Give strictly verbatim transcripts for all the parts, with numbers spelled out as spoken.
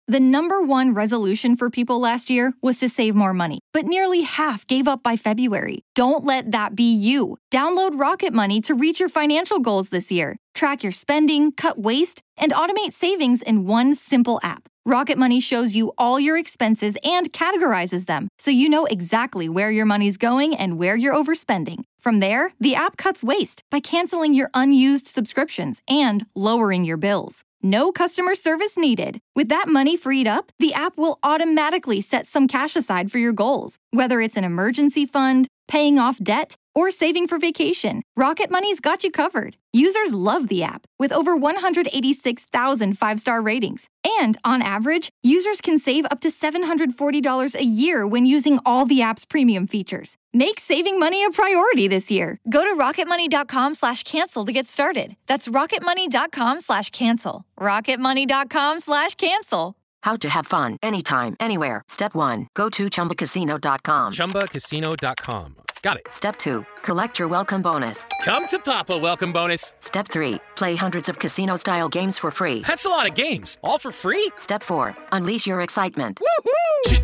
The number one resolution for people last year was to save more money, but nearly half gave up by February. Don't let that be you. Download Rocket Money to reach your financial goals this year. Track your spending, cut waste, and automate savings in one simple app. Rocket Money shows you all your expenses and categorizes them, so you know exactly where your money's going and where you're overspending. From there, the app cuts waste by canceling your unused subscriptions and lowering your bills. No customer service needed. With that money freed up, the app will automatically set some cash aside for your goals, whether it's an emergency fund, paying off debt, or saving for vacation. Rocket Money's got you covered. Users love the app, with over one hundred eighty-six thousand five-star ratings. And on average, users can save up to seven hundred forty dollars a year when using all the app's premium features. Make saving money a priority this year. Go to rocketmoney.com slash cancel to get started. That's rocketmoney.com slash cancel. rocketmoney.com slash cancel. How to have fun anytime, anywhere. Step one, go to chumba casino dot com. chumba casino dot com. Got it. Step two, collect your welcome bonus. Come to Papa welcome bonus. Step three, play hundreds of casino-style games for free. That's a lot of games, all for free? Step four, unleash your excitement. Woohoo!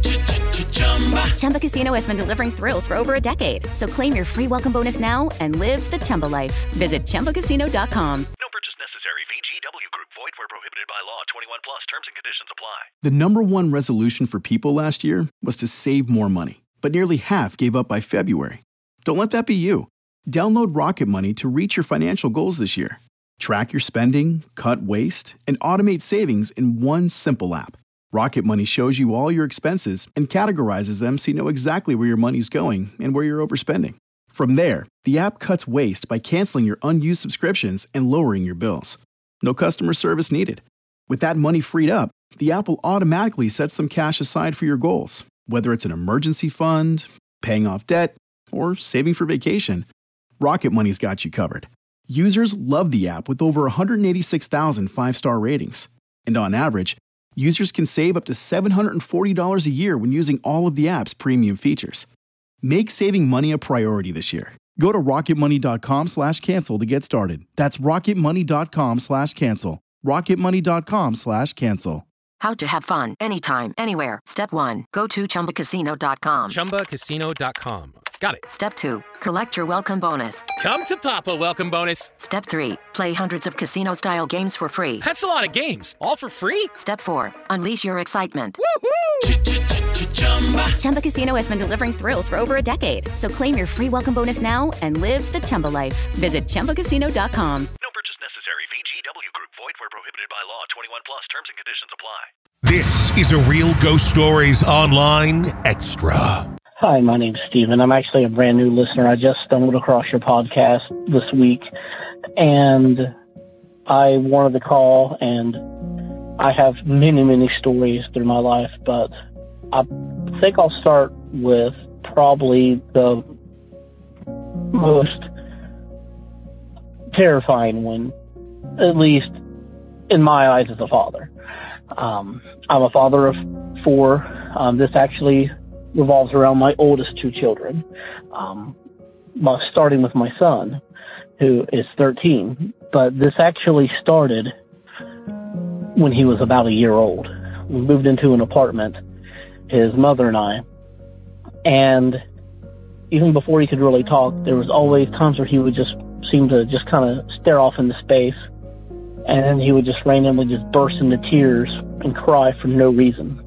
Chumba Casino has been delivering thrills for over a decade. So claim your free welcome bonus now and live the Chumba life. Visit chumba casino dot com. No purchase necessary. V G W Group. Void where prohibited by law. twenty-one plus. Terms and conditions apply. The number one resolution for people last year was to save more money, but nearly half gave up by February. Don't let that be you. Download Rocket Money to reach your financial goals this year. Track your spending, cut waste, and automate savings in one simple app. Rocket Money shows you all your expenses and categorizes them so you know exactly where your money's going and where you're overspending. From there, the app cuts waste by canceling your unused subscriptions and lowering your bills. No customer service needed. With that money freed up, the app will automatically set some cash aside for your goals, whether it's an emergency fund, paying off debt, or saving for vacation. Rocket Money's got you covered. Users love the app with over one hundred eighty-six thousand five-star ratings. And on average, users can save up to seven hundred forty dollars a year when using all of the app's premium features. Make saving money a priority this year. Go to rocketmoney.com slash cancel to get started. That's rocketmoney.com slash cancel. rocketmoney.com slash cancel. How to have fun anytime, anywhere. Step one, go to chumba casino dot com. chumba casino dot com. Got it. Step two, collect your welcome bonus. Come to Papa welcome bonus. Step three, play hundreds of casino-style games for free. That's a lot of games, all for free? Step four, unleash your excitement. Woohoo! Chumba Casino has been delivering thrills for over a decade. So claim your free welcome bonus now and live the Chumba life. Visit chumba casino dot com. No purchase necessary. V G W Group. Void where prohibited by law. twenty-one plus. Terms and conditions apply. This is a Real Ghost Stories Online Extra. Hi, my name's Steven. I'm actually a brand new listener. I just stumbled across your podcast this week, and I wanted to call, and I have many, many stories through my life, but I think I'll start with probably the most terrifying one, at least in my eyes as a father. Um, I'm a father of four. Um, this actually revolves around my oldest two children, um, starting with my son, who is thirteen. But this actually started when he was about a year old. We moved into an apartment, his mother and I, and even before he could really talk, there was always times where he would just seem to just kind of stare off into space, and then he would just randomly just burst into tears and cry for no reason.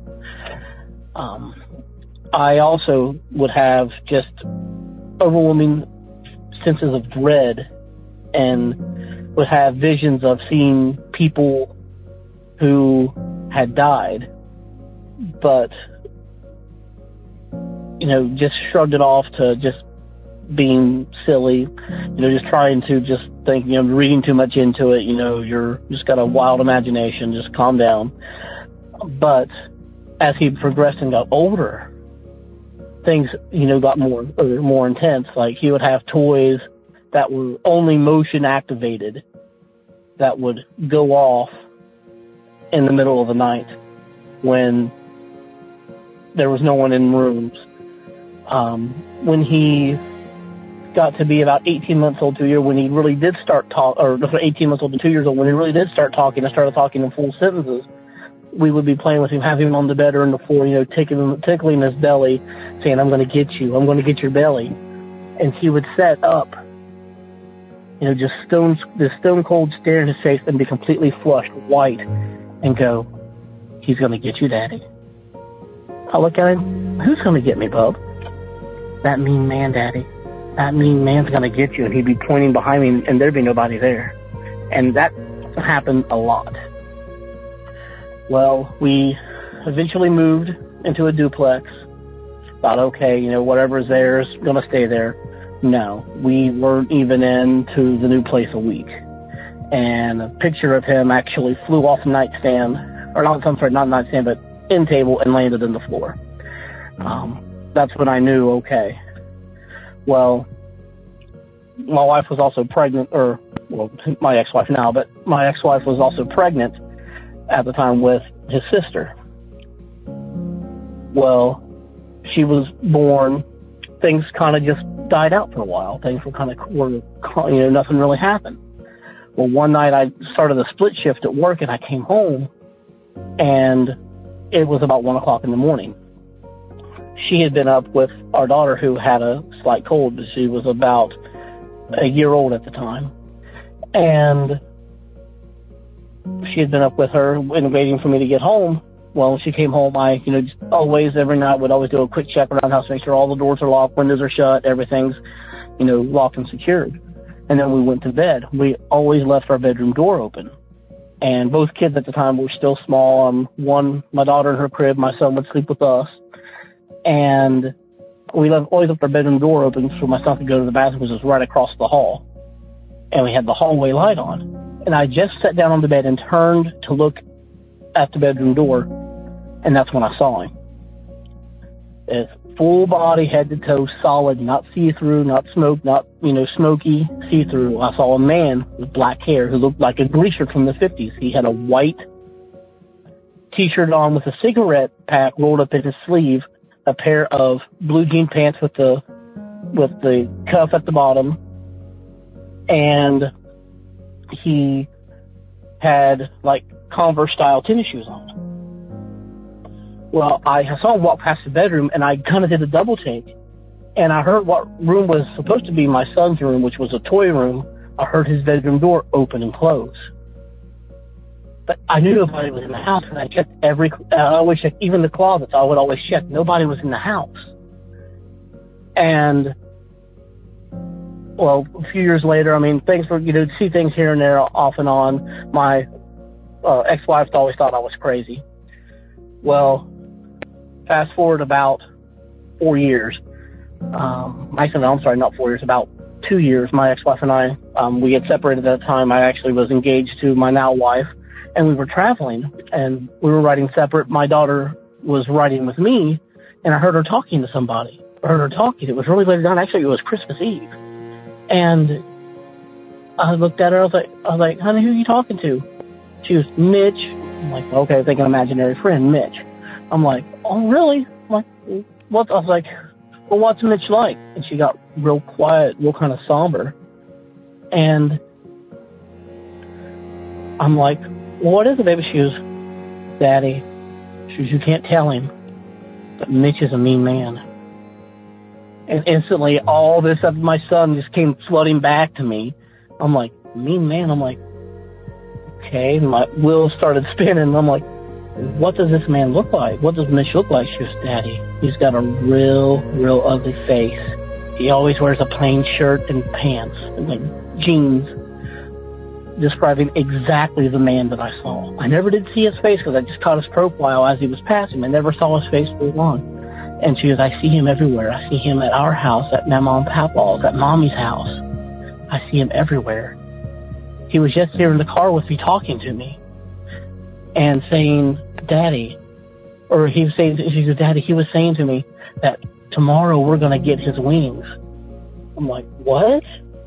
Um, I also would have just overwhelming senses of dread and would have visions of seeing people who had died, but, you know, just shrugged it off to just being silly, you know, just trying to just think, you know, reading too much into it, you know, you're just got a wild imagination, just calm down. But as he progressed and got older, things, you know, got more or more intense. Like he would have toys that were only motion activated that would go off in the middle of the night when there was no one in rooms. Um, when he got to be about eighteen months old, two years, when he really did start talk, or eighteen months old to two years old, when he really did start talking and started talking in full sentences, we would be playing with him, having him on the bed or on the floor, you know, tickling, tickling his belly, saying, I'm going to get you, I'm going to get your belly. And he would set up, you know, just stone, this stone cold stare in his face and be completely flushed, white, and go, he's going to get you, Daddy. I look at him, who's going to get me, bub? That mean man, Daddy. That mean man's going to get you. And he'd be pointing behind me, and there'd be nobody there. And that happened a lot. Well, we eventually moved into a duplex. Thought, okay, you know, whatever's there is going to stay there. No, we weren't even into the new place a week. And a picture of him actually flew off the nightstand, or not, I'm sorry, not nightstand, but end table, and landed on the floor. Um, that's when I knew, okay. Well, my wife was also pregnant, or, well, my ex-wife now, but my ex-wife was also pregnant at the time with his sister. Well, she was born, things kind of just died out for a while. Things were kind of, were, you know, nothing really happened. Well, one night I started a split shift at work, and I came home, and it was about one o'clock in the morning. She had been up with our daughter, who had a slight cold. She was about a year old at the time. And she had been up with her and waiting for me to get home. Well, when she came home, I, you know, just always, every night, would always do a quick check around the house, make sure all the doors are locked, windows are shut, everything's, you know, locked and secured. And then we went to bed. We always left our bedroom door open. And both kids at the time were still small. Um, one, my daughter in her crib, my son would sleep with us. And we left, always left our bedroom door open so my son could go to the bathroom, because it was right across the hall. And we had the hallway light on. And I just sat down on the bed and turned to look at the bedroom door, and that's when I saw him. It's full body, head to toe, solid, not see-through, not smoke, not, you know, smoky, see-through. I saw a man with black hair who looked like a greaser from the fifties. He had a white T-shirt on with a cigarette pack rolled up in his sleeve, a pair of blue jean pants with the with the cuff at the bottom, and he had, like, Converse-style tennis shoes on. Well, I saw him walk past the bedroom, and I kind of did a double take, and I heard what room was supposed to be my son's room, which was a toy room. I heard his bedroom door open and close. But I knew nobody was in the house, and I checked every, uh, I always checked, even the closets, I would always check. Nobody was in the house. And, well, a few years later, I mean, things were, you know, see things here and there off and on. My uh, ex-wife always thought I was crazy. Well, fast forward about four years. Um, actually, no, I'm sorry, not four years, about two years. My ex-wife and I, um, we had separated at that time. I actually was engaged to my now wife, and we were traveling, and we were riding separate. My daughter was riding with me, and I heard her talking to somebody. I heard her talking. It was really late on. Actually, it was Christmas Eve. And I looked at her. I was like, I was like, honey, who are you talking to? She was, Mitch. I'm like, okay, I think an imaginary friend, Mitch. I'm like, oh, really? I'm like, what? I was like, well, what's Mitch like? And she got real quiet, real kind of somber. And I'm like, well, what is it, baby? She goes, Daddy, she goes, you can't tell him, but Mitch is a mean man. And instantly, all this of my son just came flooding back to me. I'm like, mean man? I'm like, okay. And my wheels started spinning. I'm like, what does this man look like? What does Mitch look like? She goes, Daddy, he's got a real, real ugly face. He always wears a plain shirt and pants, and like jeans, describing exactly the man that I saw. I never did see his face because I just caught his profile as he was passing. I never saw his face for long. And she goes, I see him everywhere. I see him at our house, at Mama and Papa's, at Mommy's house. I see him everywhere. He was just here in the car with me talking to me and saying, Daddy, or he was saying, she goes, Daddy, he was saying to me that tomorrow we're going to get his wings. I'm like, what?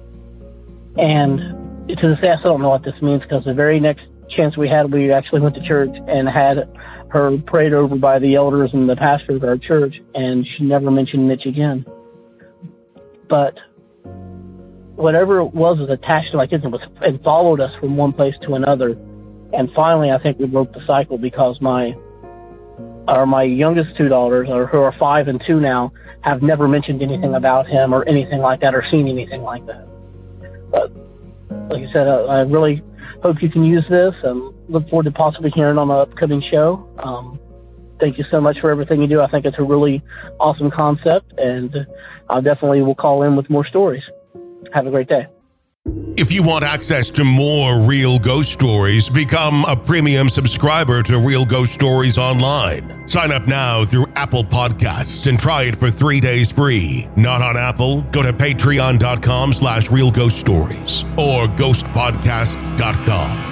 And to this day, I still don't know what this means, because the very next chance we had, we actually went to church and had her prayed over by the elders and the pastor of our church, and she never mentioned Mitch again. But whatever it was was attached to my kids and, was, and followed us from one place to another And finally, I think we broke the cycle because my or my youngest two daughters, or who are five and two now, have never mentioned anything about him or anything like that or seen anything like that. But like I said, uh, I really hope you can use this and look forward to possibly hearing on an upcoming show. Um, thank you so much for everything you do. I think it's a really awesome concept, and I definitely will call in with more stories. Have a great day. If you want access to more Real Ghost Stories, become a premium subscriber to Real Ghost Stories Online. Sign up now through Apple Podcasts and try it for three days free. Not on Apple? Go to patreon.com slash Real Ghost Stories or ghost podcast dot com.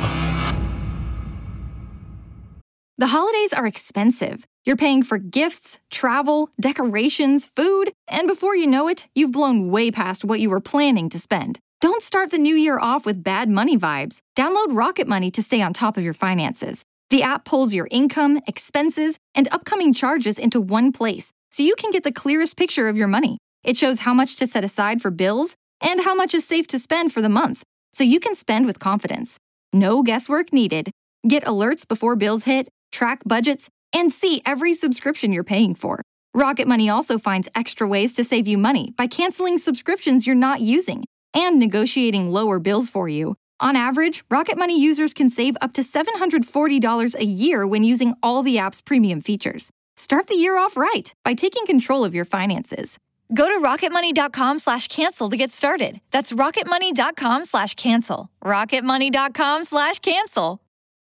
The holidays are expensive. You're paying for gifts, travel, decorations, food, and before you know it, you've blown way past what you were planning to spend. Don't start the new year off with bad money vibes. Download Rocket Money to stay on top of your finances. The app pulls your income, expenses, and upcoming charges into one place, so you can get the clearest picture of your money. It shows how much to set aside for bills and how much is safe to spend for the month, so you can spend with confidence. No guesswork needed. Get alerts before bills hit, track budgets, and see every subscription you're paying for. Rocket Money also finds extra ways to save you money by canceling subscriptions you're not using and negotiating lower bills for you. On average, Rocket Money users can save up to seven hundred forty dollars a year when using all the app's premium features. Start the year off right by taking control of your finances. Go to rocketmoney.com slash cancel to get started. That's rocketmoney.com slash cancel. rocketmoney.com slash cancel.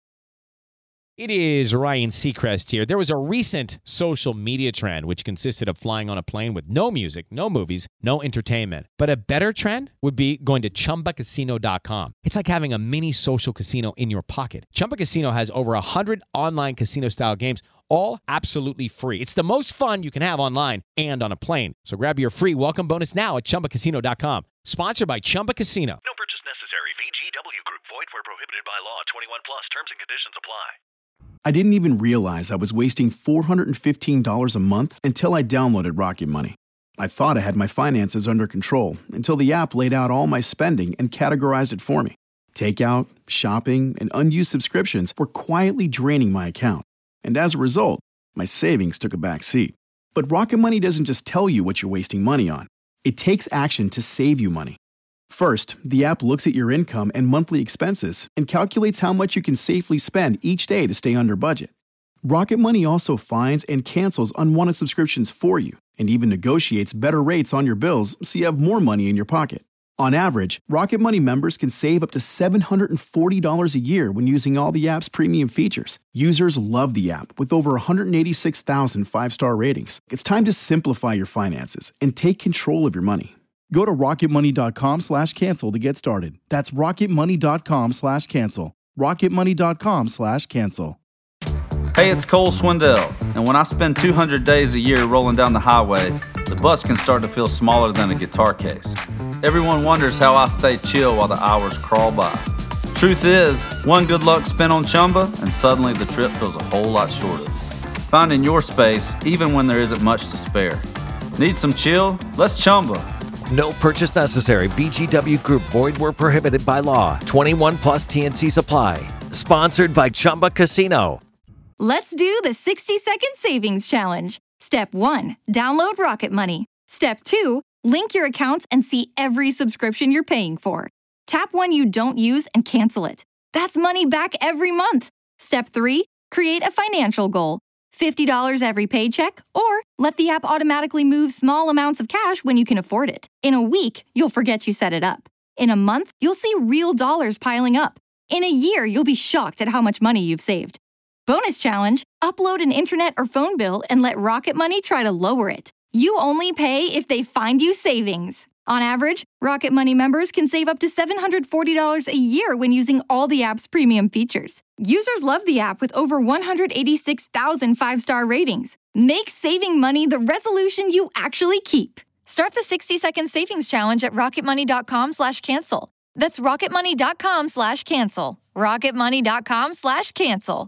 It is Ryan Seacrest here. There was a recent social media trend which consisted of flying on a plane with no music, no movies, no entertainment. But a better trend would be going to chumba casino dot com. It's like having a mini social casino in your pocket. Chumba Casino has over one hundred online casino-style games, all absolutely free. It's the most fun you can have online and on a plane. So grab your free welcome bonus now at chumba casino dot com. Sponsored by Chumba Casino. No purchase necessary. V G W Group. Void where prohibited by law. twenty-one plus. Terms and conditions apply. I didn't even realize I was wasting four hundred fifteen dollars a month until I downloaded Rocket Money. I thought I had my finances under control until the app laid out all my spending and categorized it for me. Takeout, shopping, and unused subscriptions were quietly draining my account. And as a result, my savings took a back seat. But Rocket Money doesn't just tell you what you're wasting money on. It takes action to save you money. First, the app looks at your income and monthly expenses and calculates how much you can safely spend each day to stay under budget. Rocket Money also finds and cancels unwanted subscriptions for you and even negotiates better rates on your bills so you have more money in your pocket. On average, Rocket Money members can save up to seven hundred forty dollars a year when using all the app's premium features. Users love the app with over one hundred eighty-six thousand five-star ratings. It's time to simplify your finances and take control of your money. Go to rocketmoney.com slash cancel to get started. That's rocketmoney.com slash cancel. rocketmoney.com slash cancel. Hey, it's Cole Swindell, and when I spend two hundred days a year rolling down the highway, the bus can start to feel smaller than a guitar case. Everyone wonders how I stay chill while the hours crawl by. Truth is, one good luck spin on Chumba, and suddenly the trip feels a whole lot shorter. Finding your space, even when there isn't much to spare. Need some chill? Let's Chumba. No purchase necessary. V G W Group. Void where prohibited by law. twenty-one plus T N Cs apply. Sponsored by Chumba Casino. Let's do the sixty second savings challenge. Step one, download Rocket Money. Step two, link your accounts and see every subscription you're paying for. Tap one you don't use and cancel it. That's money back every month. Step three, create a financial goal. fifty dollars every paycheck, or let the app automatically move small amounts of cash when you can afford it. In a week, you'll forget you set it up. In a month, you'll see real dollars piling up. In a year, you'll be shocked at how much money you've saved. Bonus challenge, upload an internet or phone bill and let Rocket Money try to lower it. You only pay if they find you savings. On average, Rocket Money members can save up to seven hundred forty dollars a year when using all the app's premium features. Users love the app with over one hundred eighty-six thousand five-star ratings. Make saving money the resolution you actually keep. Start the sixty second savings challenge at rocketmoney.com slash cancel. That's rocketmoney.com slash cancel. rocketmoney.com slash cancel.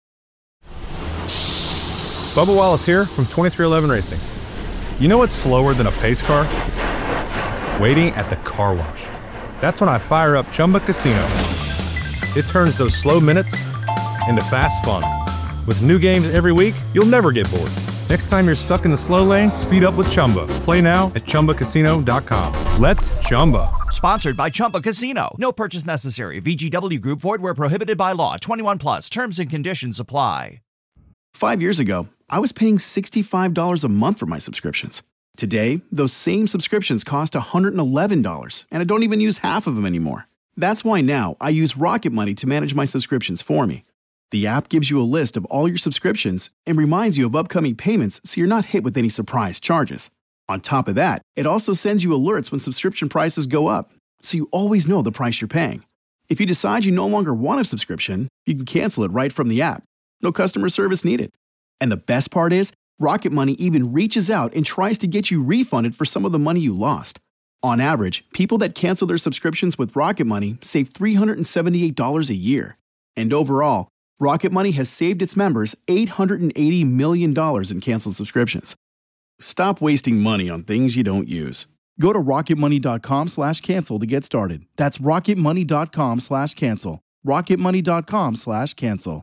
Bubba Wallace here from twenty-three eleven Racing. You know what's slower than a pace car? Waiting at the car wash. That's when I fire up Chumba Casino. It turns those slow minutes into fast fun. With new games every week, you'll never get bored. Next time you're stuck in the slow lane, speed up with Chumba. Play now at Chumba Casino dot com. Let's Chumba. Sponsored by Chumba Casino. No purchase necessary. V G W Group. Void where prohibited by law. twenty-one plus. Terms and conditions apply. Five years ago, I was paying sixty-five dollars a month for my subscriptions. Today, those same subscriptions cost one hundred eleven dollars, and I don't even use half of them anymore. That's why now I use Rocket Money to manage my subscriptions for me. The app gives you a list of all your subscriptions and reminds you of upcoming payments so you're not hit with any surprise charges. On top of that, it also sends you alerts when subscription prices go up, so you always know the price you're paying. If you decide you no longer want a subscription, you can cancel it right from the app. No customer service needed. And the best part is, Rocket Money even reaches out and tries to get you refunded for some of the money you lost. On average, people that cancel their subscriptions with Rocket Money save three hundred seventy-eight dollars a year. And overall, Rocket Money has saved its members eight hundred eighty million dollars in canceled subscriptions. Stop wasting money on things you don't use. Go to rocketmoney.com slash cancel to get started. That's rocketmoney.com slash cancel. rocketmoney.com slash cancel.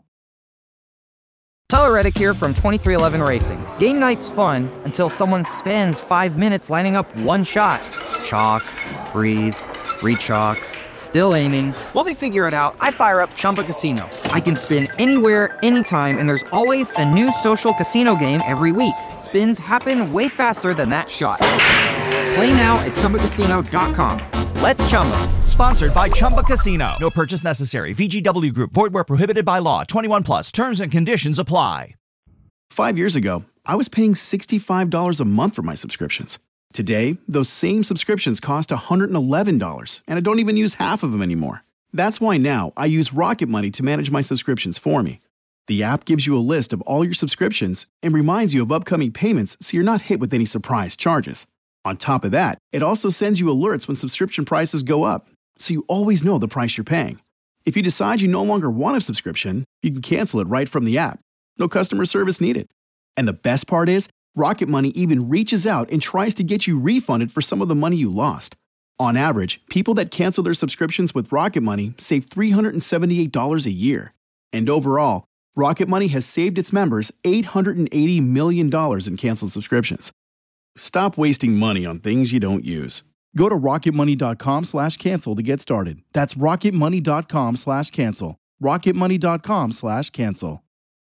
Tyler Reddick here from twenty-three eleven Racing. Game night's fun until someone spends five minutes lining up one shot. Chalk, breathe, re-chalk, still aiming. While they figure it out, I fire up Chumba Casino. I can spin anywhere, anytime, and there's always a new social casino game every week. Spins happen way faster than that shot. Play now at Chumba Casino dot com. Let's Chumba. Sponsored by Chumba Casino. No purchase necessary. V G W Group. Void where prohibited by law. twenty-one plus. Terms and conditions apply. Five years ago, I was paying sixty-five dollars a month for my subscriptions. Today, those same subscriptions cost one hundred eleven dollars, and I don't even use half of them anymore. That's why now I use Rocket Money to manage my subscriptions for me. The app gives you a list of all your subscriptions and reminds you of upcoming payments so you're not hit with any surprise charges. On top of that, it also sends you alerts when subscription prices go up, so you always know the price you're paying. If you decide you no longer want a subscription, you can cancel it right from the app. No customer service needed. And the best part is, Rocket Money even reaches out and tries to get you refunded for some of the money you lost. On average, people that cancel their subscriptions with Rocket Money save three hundred seventy-eight dollars a year. And overall, Rocket Money has saved its members eight hundred eighty million dollars in canceled subscriptions. Stop wasting money on things you don't use. Go to rocketmoney.com slash cancel to get started. That's rocketmoney.com slash cancel. rocketmoney.com slash cancel.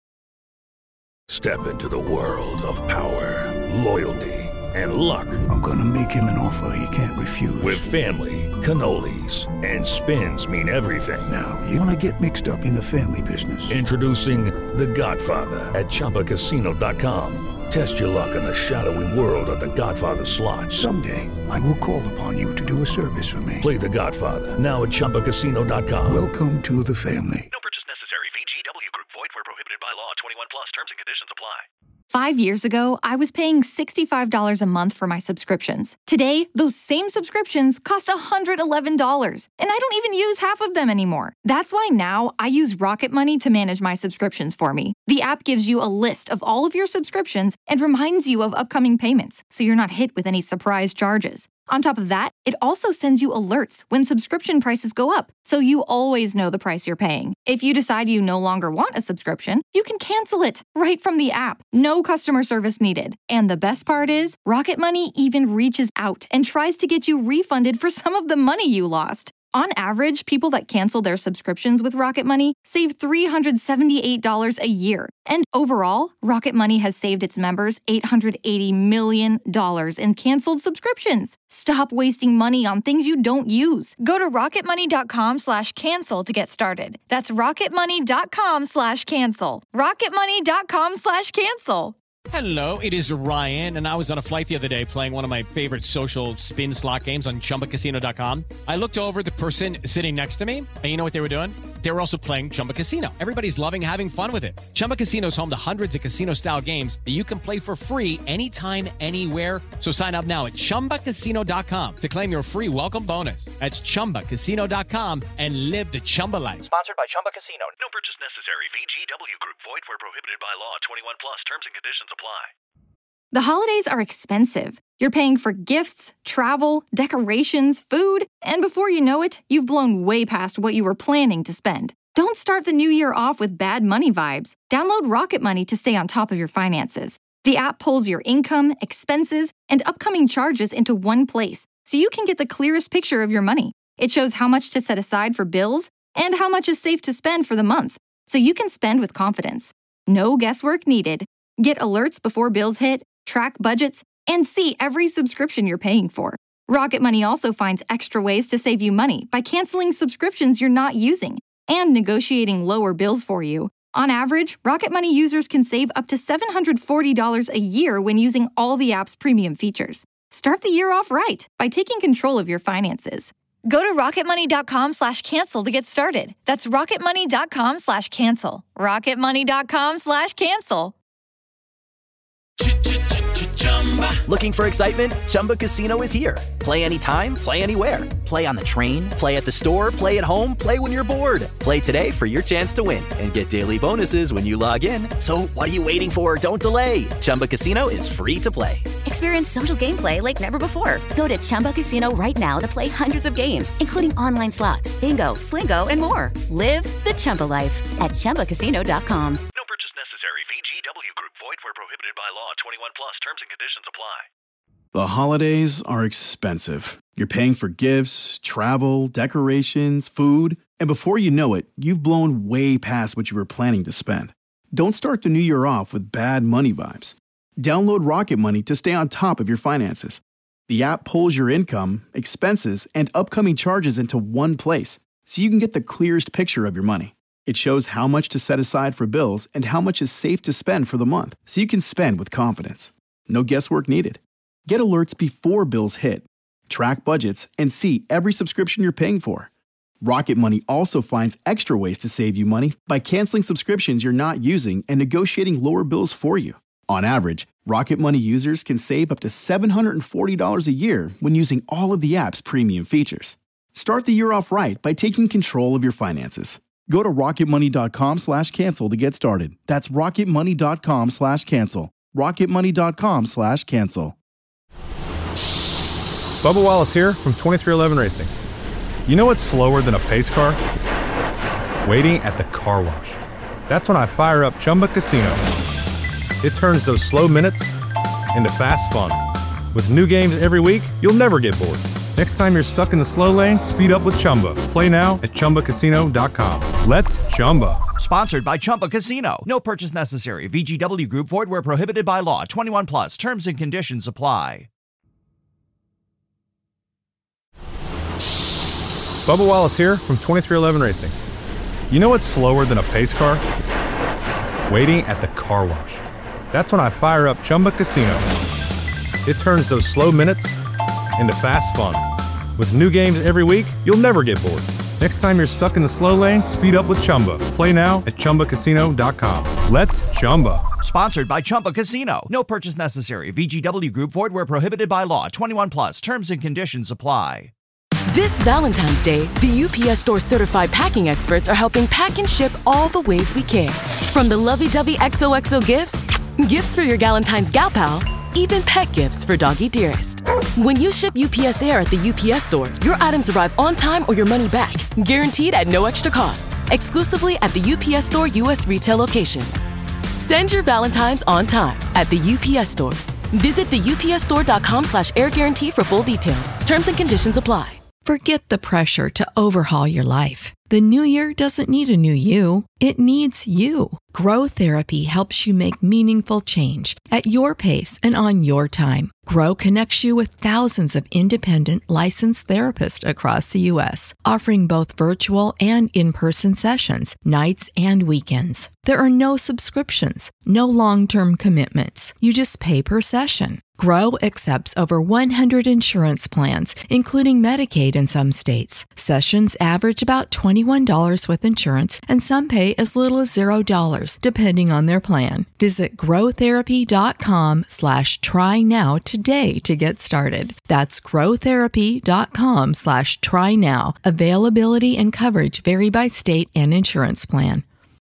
Step into the world of power, loyalty, and luck. I'm gonna make him an offer he can't refuse. With family, cannolis, and spins mean everything. Now, you wanna get mixed up in the family business. Introducing The Godfather at Chumba Casino dot com. Test your luck in the shadowy world of The Godfather slot. Someday, I will call upon you to do a service for me. Play The Godfather, now at Chumba Casino dot com. Welcome to the family. No purchase necessary. V G W Group. Void where prohibited by law. twenty-one plus. Terms and conditions apply. Five years ago, I was paying sixty-five dollars a month for my subscriptions. Today, those same subscriptions cost one hundred eleven dollars, and I don't even use half of them anymore. That's why now I use Rocket Money to manage my subscriptions for me. The app gives you a list of all of your subscriptions and reminds you of upcoming payments, so you're not hit with any surprise charges. On top of that, it also sends you alerts when subscription prices go up, so you always know the price you're paying. If you decide you no longer want a subscription, you can cancel it right from the app. No customer service needed. And the best part is, Rocket Money even reaches out and tries to get you refunded for some of the money you lost. On average, people that cancel their subscriptions with Rocket Money save three hundred seventy-eight dollars a year. And overall, Rocket Money has saved its members eight hundred eighty million dollars in canceled subscriptions. Stop wasting money on things you don't use. Go to rocketmoney.com slash cancel to get started. That's rocketmoney.com slash cancel. rocketmoney.com slash cancel. Hello, it is Ryan, and I was on a flight the other day playing one of my favorite social spin slot games on Chumba Casino dot com. I looked over at the person sitting next to me, and you know what they were doing? They were also playing Chumba Casino. Everybody's loving having fun with it. Chumba Casino is home to hundreds of casino-style games that you can play for free anytime, anywhere. So sign up now at Chumba Casino dot com to claim your free welcome bonus. That's Chumba Casino dot com and live the Chumba life. Sponsored by Chumba Casino. No purchase necessary. V G W Group. Void where prohibited by law. twenty-one plus. Terms and conditions apply. The holidays are expensive. You're paying for gifts, travel, decorations, food, and before you know it, you've blown way past what you were planning to spend. Don't start the new year off with bad money vibes. Download Rocket Money to stay on top of your finances. The app pulls your income, expenses, and upcoming charges into one place, so you can get the clearest picture of your money. It shows how much to set aside for bills and how much is safe to spend for the month, so you can spend with confidence. No guesswork needed. Get alerts before bills hit, track budgets, and see every subscription you're paying for. Rocket Money also finds extra ways to save you money by canceling subscriptions you're not using and negotiating lower bills for you. On average, Rocket Money users can save up to seven hundred forty dollars a year when using all the app's premium features. Start the year off right by taking control of your finances. Go to rocketmoney.com slash cancel to get started. That's rocketmoney.com slash cancel. rocketmoney.com slash cancel. Looking for excitement? Chumba Casino is here. Play anytime, play anywhere. Play on the train, play at the store, play at home, play when you're bored. Play today for your chance to win and get daily bonuses when you log in. So what are you waiting for? Don't delay. Chumba Casino is free to play. Experience social gameplay like never before. Go to Chumba Casino right now to play hundreds of games, including online slots, bingo, Slingo, and more. Live the Chumba life at chumba casino dot com. No purchase necessary. V G W Group. Void where prohibited by law. twenty-one plus. Terms and conditions apply. The holidays are expensive. You're paying for gifts, travel, decorations, food, and before you know it, you've blown way past what you were planning to spend. Don't start the new year off with bad money vibes. Download Rocket Money to stay on top of your finances. The app pulls your income, expenses, and upcoming charges into one place, so you can get the clearest picture of your money. It shows how much to set aside for bills and how much is safe to spend for the month, so you can spend with confidence. No guesswork needed. Get alerts before bills hit, track budgets, and see every subscription you're paying for. Rocket Money also finds extra ways to save you money by canceling subscriptions you're not using and negotiating lower bills for you. On average, Rocket Money users can save up to seven hundred forty dollars a year when using all of the app's premium features. Start the year off right by taking control of your finances. Go to rocketmoney.com slash cancel to get started. That's rocketmoney.com slash cancel. rocketmoney.com slash cancel. Bubba Wallace here from twenty-three eleven Racing. You know what's slower than a pace car? Waiting at the car wash. That's when I fire up Chumba Casino. It turns those slow minutes into fast fun. With new games every week, you'll never get bored. Next time you're stuck in the slow lane, speed up with Chumba. Play now at chumba casino dot com. Let's Chumba. Sponsored by Chumba Casino. No purchase necessary. V G W Group. Void where prohibited by law. twenty-one plus. Terms and conditions apply. Bubba Wallace here from twenty-three eleven Racing. You know what's slower than a pace car? Waiting at the car wash. That's when I fire up Chumba Casino. It turns those slow minutes into fast fun. With new games every week, you'll never get bored. Next time you're stuck in the slow lane, speed up with Chumba. Play now at chumba casino dot com. Let's Chumba. Sponsored by Chumba Casino. No purchase necessary. V G W Group. Void where prohibited by law. twenty-one plus. Terms and conditions apply. This Valentine's Day, the U P S Store certified packing experts are helping pack and ship all the ways we care. From the lovey-dovey X O X O gifts, gifts for your Galentine's gal pal, even pet gifts for doggy dearest. When you ship U P S Air at the U P S Store, your items arrive on time or your money back, guaranteed at no extra cost, exclusively at the U P S Store U S retail locations. Send your Valentine's on time at the U P S Store. Visit the U P S store dot com slash air guarantee for full details. Terms and conditions apply. Forget the pressure to overhaul your life. The new year doesn't need a new you. It needs you. Grow Therapy helps you make meaningful change at your pace and on your time. Grow connects you with thousands of independent licensed therapists across the U S, offering both virtual and in-person sessions, nights and weekends. There are no subscriptions, no long-term commitments. You just pay per session. Grow accepts over one hundred insurance plans, including Medicaid in some states. Sessions average about twenty-one dollars with insurance, and some pay as little as zero dollars, depending on their plan. Visit growtherapy.com slash try now today to get started. That's growtherapy.com slash try now. Availability and coverage vary by state and insurance plan.